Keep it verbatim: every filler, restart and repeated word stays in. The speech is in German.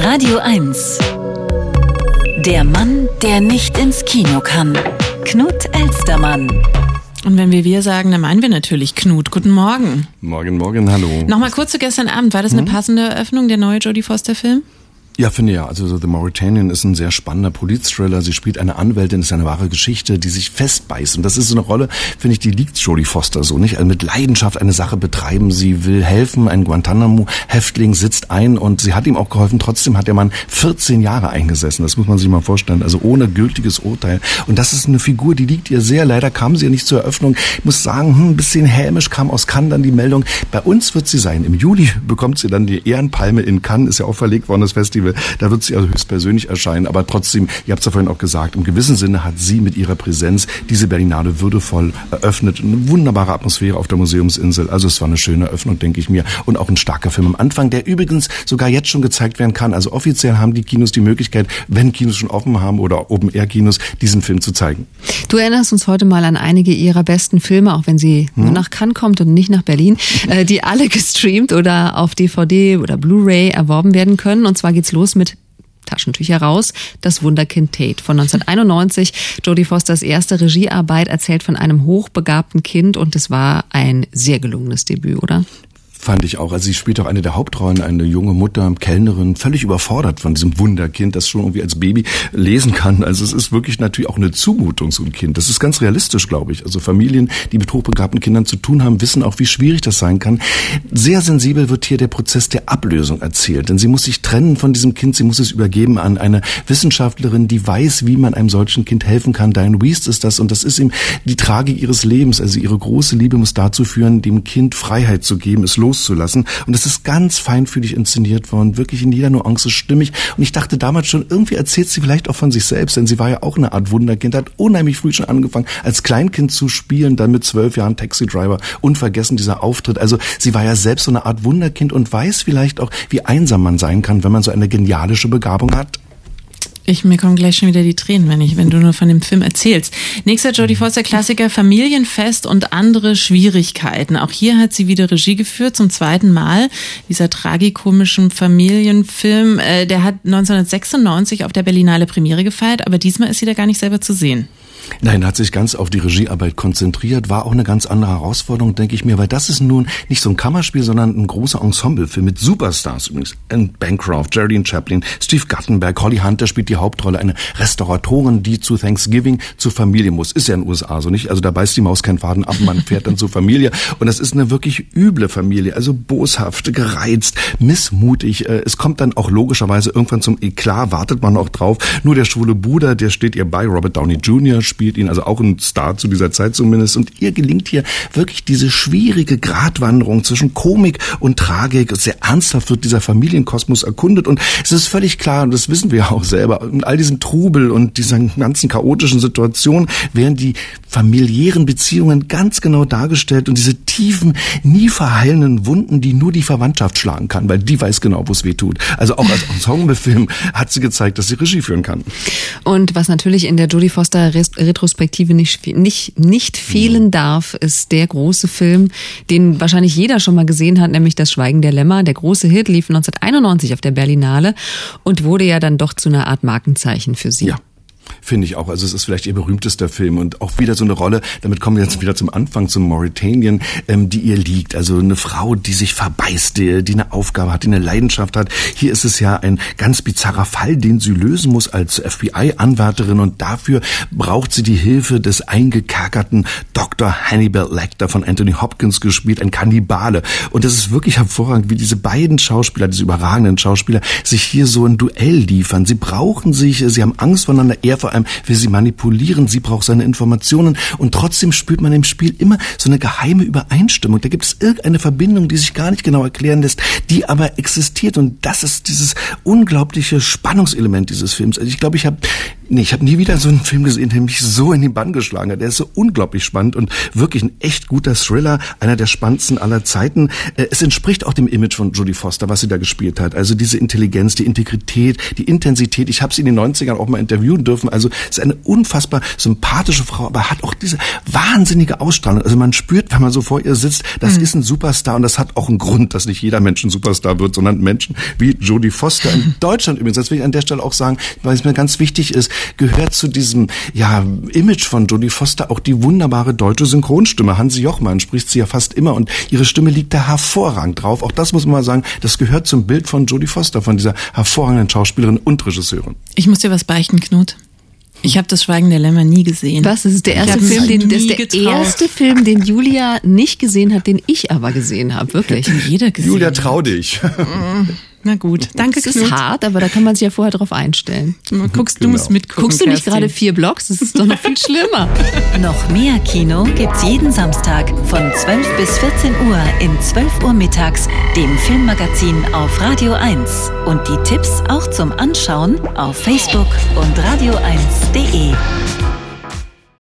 Radio eins. Der Mann, der nicht ins Kino kann. Knut Elstermann. Und wenn wir wir sagen, dann meinen wir natürlich Knut. Guten Morgen. Morgen, morgen, hallo. Nochmal kurz zu gestern Abend. War das eine passende Eröffnung, der neue Jodie Foster-Film? Ja, finde ja. Also The Mauritanian ist ein sehr spannender Politthriller. Sie spielt eine Anwältin, ist eine wahre Geschichte, die sich festbeißt. Und das ist so eine Rolle, finde ich, die liegt Jodie Foster so, nicht? Also mit Leidenschaft eine Sache betreiben. Sie will helfen. Ein Guantanamo-Häftling sitzt ein und sie hat ihm auch geholfen. Trotzdem hat der Mann vierzehn Jahre eingesessen. Das muss man sich mal vorstellen. Also ohne gültiges Urteil. Und das ist eine Figur, die liegt ihr sehr. Leider kam sie ja nicht zur Eröffnung. Ich muss sagen, hm, ein bisschen hämisch kam aus Cannes dann die Meldung. Bei uns wird sie sein. Im Juli bekommt sie dann die Ehrenpalme in Cannes. Ist ja auch verlegt worden, das Festival. Da wird sie also höchstpersönlich erscheinen, aber trotzdem, ihr habt es ja vorhin auch gesagt, im gewissen Sinne hat sie mit ihrer Präsenz diese Berlinale würdevoll eröffnet. Eine wunderbare Atmosphäre auf der Museumsinsel. Also es war eine schöne Eröffnung, denke ich mir. Und auch ein starker Film am Anfang, der übrigens sogar jetzt schon gezeigt werden kann. Also offiziell haben die Kinos die Möglichkeit, wenn Kinos schon offen haben oder Open-Air-Kinos, diesen Film zu zeigen. Du erinnerst uns heute mal an einige ihrer besten Filme, auch wenn sie hm? nur nach Cannes kommt und nicht nach Berlin, äh, die alle gestreamt oder auf D V D oder Blu-ray erworben werden können. Und zwar geht's los mit Taschentücher raus, das Wunderkind Tate von neunzehnhunderteinundneunzig. Jodie Fosters erste Regiearbeit, erzählt von einem hochbegabten Kind und es war ein sehr gelungenes Debüt, oder? Fand ich auch. Also sie spielt auch eine der Hauptrollen, eine junge Mutter, Kellnerin, völlig überfordert von diesem Wunderkind, das schon irgendwie als Baby lesen kann. Also es ist wirklich natürlich auch eine Zumutung, so ein Kind. Das ist ganz realistisch, glaube ich. Also Familien, die mit hochbegabten Kindern zu tun haben, wissen auch, wie schwierig das sein kann. Sehr sensibel wird hier der Prozess der Ablösung erzählt. Denn sie muss sich trennen von diesem Kind, sie muss es übergeben an eine Wissenschaftlerin, die weiß, wie man einem solchen Kind helfen kann. Diane Wiest ist das und das ist ihm die Tragik ihres Lebens. Also ihre große Liebe muss dazu führen, dem Kind Freiheit zu geben, es loszulassen. Und das ist ganz feinfühlig inszeniert worden, wirklich in jeder Nuance stimmig. Und ich dachte damals schon, irgendwie erzählt sie vielleicht auch von sich selbst, denn sie war ja auch eine Art Wunderkind, hat unheimlich früh schon angefangen, als Kleinkind zu spielen, dann mit zwölf Jahren Taxi Driver, unvergessen dieser Auftritt. Also sie war ja selbst so eine Art Wunderkind und weiß vielleicht auch, wie einsam man sein kann, wenn man so eine genialische Begabung hat. Ich, mir kommen gleich schon wieder die Tränen, wenn ich, wenn du nur von dem Film erzählst. Nächster Jodie Foster Klassiker, Familienfest und andere Schwierigkeiten. Auch hier hat sie wieder Regie geführt, zum zweiten Mal. Dieser tragikomischen Familienfilm, äh, der hat neunzehnhundertsechsundneunzig auf der Berlinale Premiere gefeiert, aber diesmal ist sie da gar nicht selber zu sehen. Nein, hat sich ganz auf die Regiearbeit konzentriert, war auch eine ganz andere Herausforderung, denke ich mir, weil das ist nun nicht so ein Kammerspiel, sondern ein großer Ensemblefilm mit Superstars übrigens. Anne Bancroft, Geraldine Chaplin, Steve Guttenberg, Holly Hunter spielt die Hauptrolle, eine Restauratorin, die zu Thanksgiving zur Familie muss. Ist ja in den U S A so, nicht? Also da beißt die Maus keinen Faden ab, man fährt dann zur Familie und das ist eine wirklich üble Familie, also boshaft, gereizt, missmutig. Es kommt dann auch logischerweise irgendwann zum Eklat, wartet man auch drauf. Nur der schwule Bruder, der steht ihr bei, Robert Downey Junior spielt ihn, also auch ein Star zu dieser Zeit zumindest. Und ihr gelingt hier wirklich diese schwierige Gratwanderung zwischen Komik und Tragik. Sehr ernsthaft wird dieser Familienkosmos erkundet und es ist völlig klar, und das wissen wir ja auch selber, in all diesem Trubel und dieser ganzen chaotischen Situation werden die familiären Beziehungen ganz genau dargestellt und diese tiefen, nie verheilenden Wunden, die nur die Verwandtschaft schlagen kann, weil die weiß genau, wo es weh tut. Also auch als Ensemblefilm hat sie gezeigt, dass sie Regie führen kann. Und was natürlich in der Jodie Foster Retrospektive nicht, nicht, nicht fehlen darf, ist der große Film, den wahrscheinlich jeder schon mal gesehen hat, nämlich Das Schweigen der Lämmer. Der große Hit lief neunzehnhunderteinundneunzig auf der Berlinale und wurde ja dann doch zu einer Art Markenzeichen für sie. Ja. Finde ich auch. Also es ist vielleicht ihr berühmtester Film und auch wieder so eine Rolle, damit kommen wir jetzt wieder zum Anfang, zum Mauritanian, ähm, die ihr liegt. Also eine Frau, die sich verbeißt, die, die eine Aufgabe hat, die eine Leidenschaft hat. Hier ist es ja ein ganz bizarrer Fall, den sie lösen muss als F B I-Anwärterin und dafür braucht sie die Hilfe des eingekerkerten Doktor Hannibal Lecter von Anthony Hopkins gespielt, ein Kannibale. Und es ist wirklich hervorragend, wie diese beiden Schauspieler, diese überragenden Schauspieler, sich hier so ein Duell liefern. Sie brauchen sich, sie haben Angst voneinander, er vor allem will sie manipulieren, sie braucht seine Informationen und trotzdem spürt man im Spiel immer so eine geheime Übereinstimmung. Da gibt es irgendeine Verbindung, die sich gar nicht genau erklären lässt, die aber existiert und das ist dieses unglaubliche Spannungselement dieses Films. Also ich glaube, ich habe Nee, ich habe nie wieder so einen Film gesehen, der mich so in den Bann geschlagen hat. Der ist so unglaublich spannend und wirklich ein echt guter Thriller, einer der spannendsten aller Zeiten. Es entspricht auch dem Image von Jodie Foster, was sie da gespielt hat. Also diese Intelligenz, die Integrität, die Intensität. Ich habe sie in den neunzigern auch mal interviewen dürfen. Also es ist eine unfassbar sympathische Frau, aber hat auch diese wahnsinnige Ausstrahlung. Also man spürt, wenn man so vor ihr sitzt, das mhm. ist ein Superstar und das hat auch einen Grund, dass nicht jeder Mensch ein Superstar wird, sondern Menschen wie Jodie Foster. In Deutschland übrigens, das will ich an der Stelle auch sagen, weil es mir ganz wichtig ist, gehört zu diesem ja Image von Jodie Foster auch die wunderbare deutsche Synchronstimme. Hansi Jochmann spricht sie ja fast immer und ihre Stimme liegt da hervorragend drauf. Auch das muss man mal sagen, das gehört zum Bild von Jodie Foster, von dieser hervorragenden Schauspielerin und Regisseurin. Ich muss dir was beichten, Knut. Ich habe das Schweigen der Lämmer nie gesehen. Was? Das ist der erste Film, den, das ist der getraut. erste Film, den Julia nicht gesehen hat, den ich aber gesehen habe. Wirklich. Den jeder gesehen Julia, trau dich. Na gut, danke, das Knut. ist hart, aber da kann man sich ja vorher drauf einstellen. Guckst, genau. Du musst mitgucken, Guckst du nicht Kerstin. gerade vier Blogs? Das ist doch noch viel schlimmer. Noch mehr Kino gibt's jeden Samstag von zwölf bis vierzehn Uhr in zwölf Uhr mittags, dem Filmmagazin auf Radio eins. Und die Tipps auch zum Anschauen auf Facebook und radio eins punkt de.